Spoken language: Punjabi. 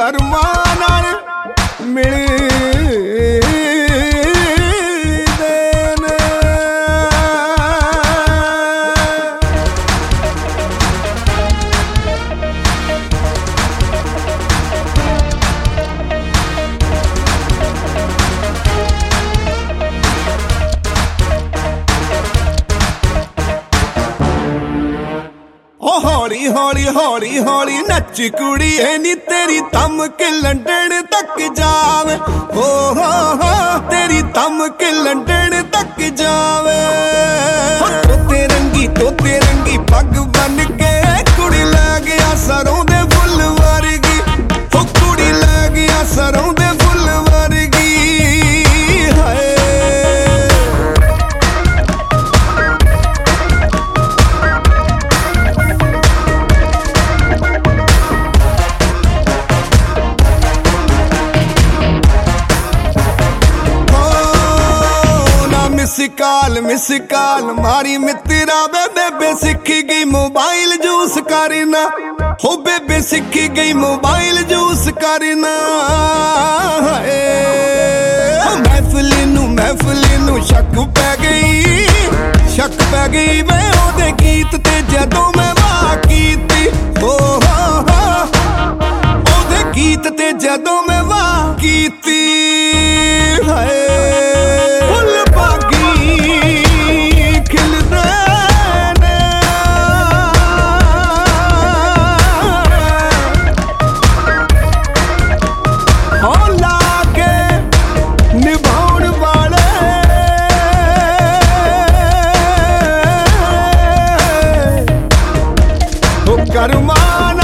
ਕਰਮਾਂ ਨਾਲ ਮਿਲਦੇ ਨੇ। ਓ ਹੌਲੀ ਹੌਲੀ ਹੌਲੀ ਹੌਲੀ ਨੱਚ ਕੁੜੀਏ ਨੀ ਤੇਰੀ ਤਮ ਕੇ ਲੰਡਨ ਤੱਕ ਜਾਵੇ। ਹੋ ਤੇਰੀ ਤਮ ਕੇ ਲੰਡਨ ਤੱਕ ਜਾਵੇ। ਤੋਤੇ ਰੰਗੀ ਪੱਗ ਬਨ ਕੇ ਕੁੜੀ ਲੈ ਗਿਆ ਸਰੋਂ ਦੇ ਫੁੱਲ ਵਰਗੀ। ਹੋ ਕੁੜੀ ਲੈ ਗਿਆ ਸਰੋਂ ਦੇ ਫੁੱਲ ਵਰਗੀ। ਹਾਏ ਮਿਸ ਕਾਲ ਮਾਰੀ ਮਿੱਤਰਾ ਵੇ ਬੇਬੇ ਸਿੱਖ ਗਈ ਮੋਬਾਈਲ ਜੂਸ ਕਰਨਾ। ਹੋ ਬੇਬੇ ਸਿੱਖ ਗਈ ਮੋਬਾਈਲ ਜੂਸ ਕਰਨਾ। ਮਹਿਫਲ ਨੂੰ ਸ਼ੱਕ ਪੈ ਗਈ ਵੇ ਉਹਦੇ ਗੀਤ ਤੇ ਜਦੋਂ ਮੈਂ ਵਾਹ ਕੀਤੀ। ਉਹਦੇ ਗੀਤ ਤੇ ਜਦੋਂ ਮੈਂ ਵਾਹ ਕੀਤੀ। ਹਾਏ ਕਰਮਾਂ